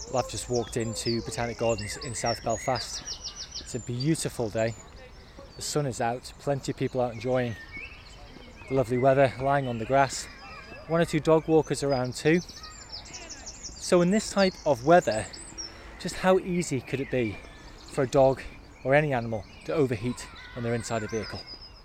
Well, I've just walked into Botanic Gardens in South Belfast. It's a beautiful day. The sun is out, plenty of people out enjoying the lovely weather, lying on the grass. One or two dog walkers around too. So in this type of weather, just how easy could it be for a dog or any animal to overheat when they're inside a vehicle?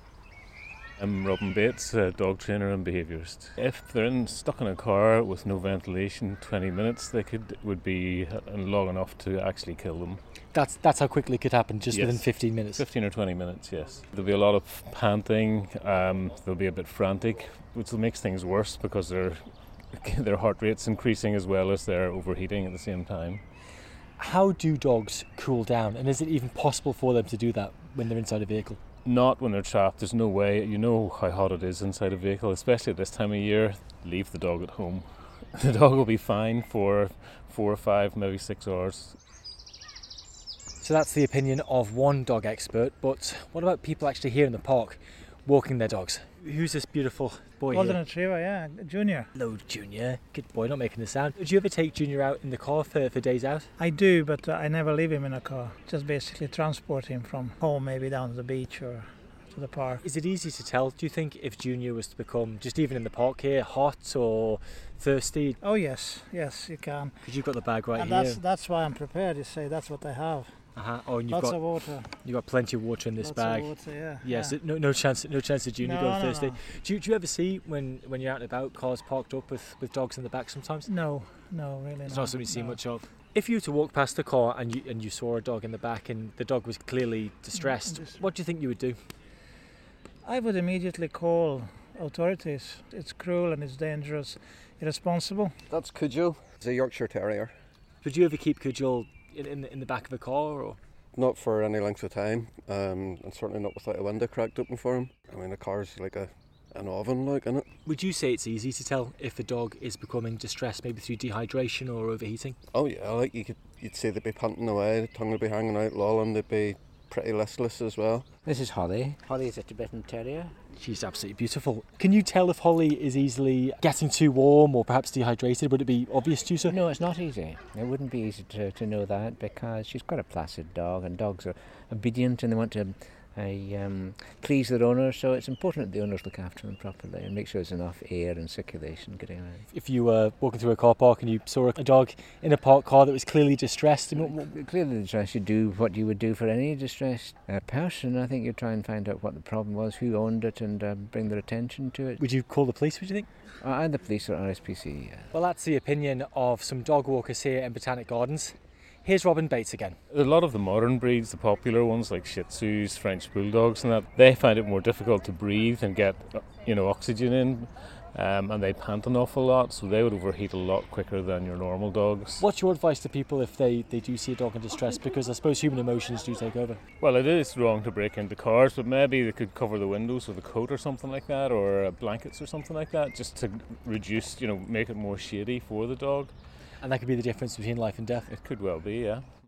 I'm Robin Bates, a dog trainer and behaviourist. If they're stuck in a car with no ventilation, 20 minutes would be long enough to actually kill them. That's how quickly it could happen, just Yes. within 15 minutes. 15 or 20 minutes, yes. There'll be a lot of panting, they'll be a bit frantic, which makes things worse because their heart rate's increasing as well as they're overheating at the same time. How do dogs cool down, and is it even possible for them to do that when they're inside a vehicle? Not when they're trapped. There's no way. You know how hot it is inside a vehicle, especially at this time of year. Leave the dog at home. The dog will be fine for 4 or 5, maybe 6 hours. So that's the opinion of one dog expert, but what about people actually here in the park walking their dogs? Who's this beautiful boy Golden here? Retriever, yeah, Junior. Hello, Junior. Good boy, not making a sound. Did you ever take Junior out in the car for days out? I do, but I never leave him in a car. Just basically transport him from home, maybe down to the beach or to the park. Is it easy to tell, do you think, if Junior was to become, just even in the park here, hot or thirsty? Oh yes, you can. Because you've got the bag right And here. that's why I'm prepared. You say that's what I have. Oh, and Lots of water. you've got plenty of water in this Lots bag. of water, yeah. Yes, yeah. no chance of Junior No, going no, thirsty. no. Do you ever see when you're out and about cars parked up with dogs in the back sometimes? No, really It's no. not something you see no. much of. If you were to walk past a car and you saw a dog in the back and the dog was clearly distressed, what do you think you would do? I would immediately call authorities. It's cruel and it's dangerous, irresponsible. That's Cudgel. It's a Yorkshire Terrier. Would you ever keep Cudgel in the back of a car? Or Not for any length of time, and certainly not without a window cracked open for him. I mean, the car's like an oven, like, isn't it? would you say it's easy to tell if a dog is becoming distressed, maybe through dehydration or overheating? Oh yeah, like you'd say they'd be panting away, the tongue would be hanging out, lolling, they'd be pretty listless as well. This is Holly. Holly is a Tibetan Terrier. She's absolutely beautiful. Can you tell if Holly is easily getting too warm or perhaps dehydrated? Would it be obvious to you, sir? No, it's not easy. It wouldn't be easy to know that because she's quite a placid dog and dogs are obedient and they want to please their owners, so it's important that the owners look after them properly and make sure there's enough air and circulation getting around. If you were walking through a car park and you saw a dog in a parked car that was clearly distressed, Clearly distressed, you do what you would do for any distressed person. I think you try and find out what the problem was, who owned it, and bring their attention to it. would you call the police, would you think? And the police or RSPC, yeah. Well, that's the opinion of some dog walkers here in Botanic Gardens. Here's Robin Bates again. A lot of the modern breeds, the popular ones like Shih Tzus, French Bulldogs and that, they find it more difficult to breathe and get oxygen in, and they pant an awful lot, so they would overheat a lot quicker than your normal dogs. What's your advice to people if they do see a dog in distress? Because I suppose human emotions do take over. Well, it is wrong to break into cars, but maybe they could cover the windows with a coat or something like that, or blankets or something like that, just to reduce, make it more shady for the dog. And that could be the difference between life and death. It could well be, yeah.